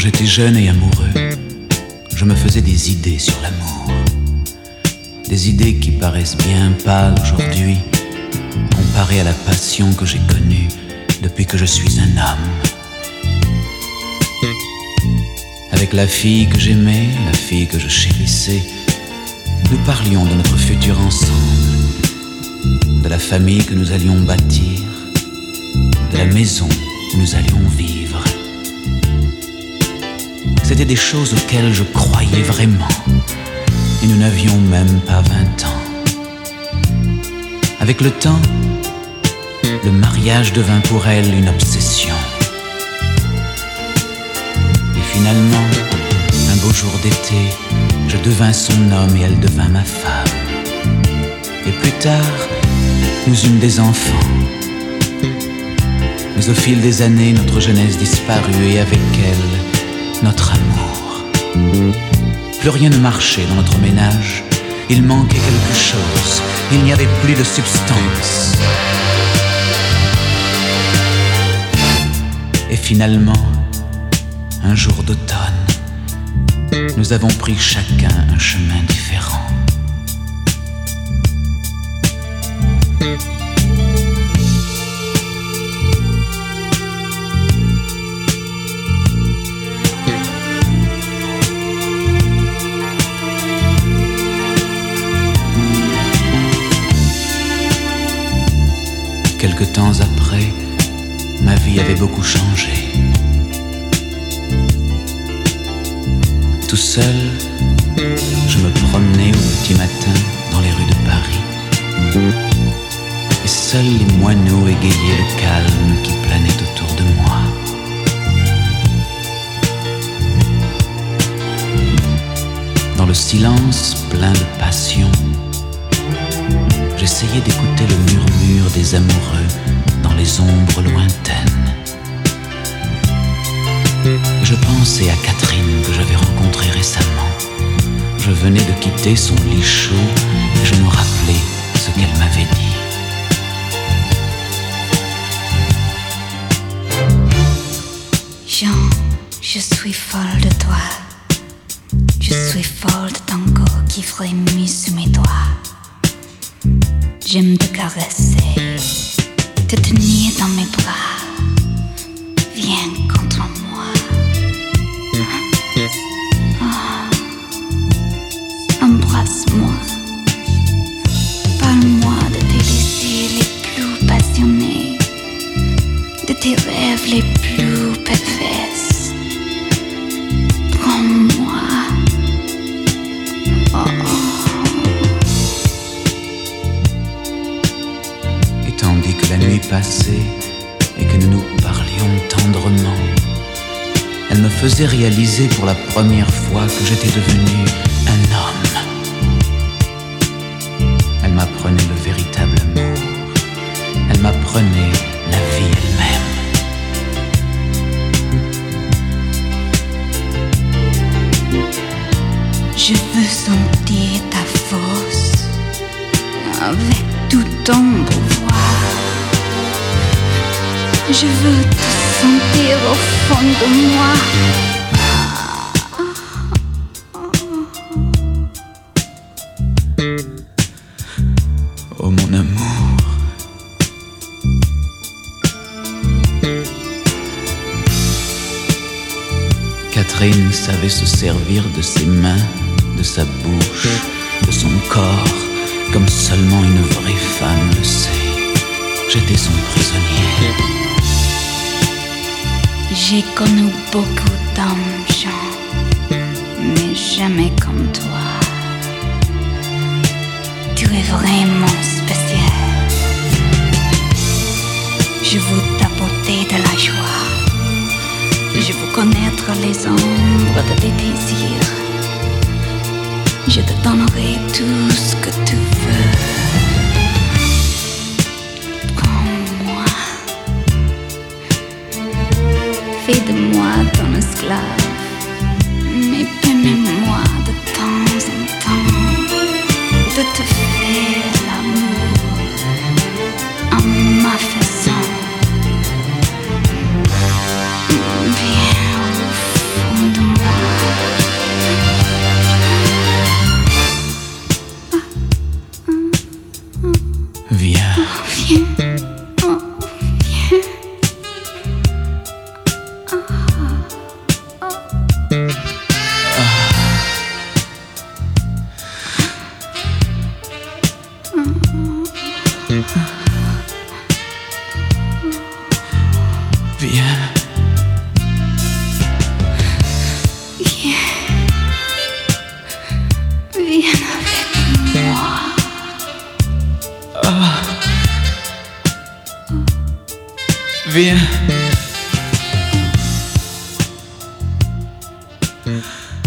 j'étais jeune et amoureux, je me faisais des idées sur l'amour. Des idées qui paraissent bien pâles aujourd'hui, comparées à la passion que j'ai connue depuis que je suis un homme. Avec la fille que j'aimais, la fille que je chérissais, nous parlions de notre futur ensemble, de la famille que nous allions bâtir, de la maison où nous allions vivre. C'était des choses auxquelles je croyais vraiment, et nous n'avions même pas 20 ans. Avec le temps, le mariage devint pour elle une obsession. Et finalement, un beau jour d'été, je devins son homme et elle devint ma femme. Et plus tard, nous eûmes des enfants. Mais au fil des années, notre jeunesse disparut et avec elle, notre amour. Plus rien ne marchait dans notre ménage. Il manquait quelque chose. Il n'y avait plus de substance. Et finalement, un jour d'automne, nous avons pris chacun un chemin différent. Quelque temps après, ma vie avait beaucoup changé. Tout seul, je me promenais au petit matin dans les rues de Paris. Et seuls les moineaux égayaient le calme qui planait autour de moi. Dans le silence plein de passion, j'essayais d'écouter le murmure des amoureux dans les ombres lointaines. Je pensais à Catherine que j'avais rencontrée récemment. Je venais de quitter son lit chaud et je me rappelais ce qu'elle m'avait dit. Jean, je suis folle de toi. Je suis folle de ton corps qui frémit sous mes doigts. J'aime te caresser, te tenir dans mes bras. Viens contre moi. Embrasse-moi. Parle-moi de tes désirs les plus passionnés, de tes rêves les plus pervers. Prends-moi. Et tandis que la nuit passait et que nous nous parlions tendrement, elle me faisait réaliser pour la première fois que j'étais devenu un homme. Elle m'apprenait le véritable amour. Elle m'apprenait la vie elle-même. Je veux sentir ta force avec tout ton pouvoir. Je veux te sentir au fond de moi. Oh mon amour, Catherine savait se servir de ses mains, de sa bouche, de son corps, comme seulement une vraie femme le sait. J'étais son prisonnier. J'ai connu beaucoup d'hommes, Jean, mais jamais comme toi. Tu es vraiment spécial. Je veux t'apporter de la joie. Je veux connaître les ombres de tes désirs. Je te donnerai tout ce que tu veux. Prends-moi. Fais de moi ton esclave. Mais permets-moi de temps en temps de te faire l'amour en ma façon. Viens au fond Viens.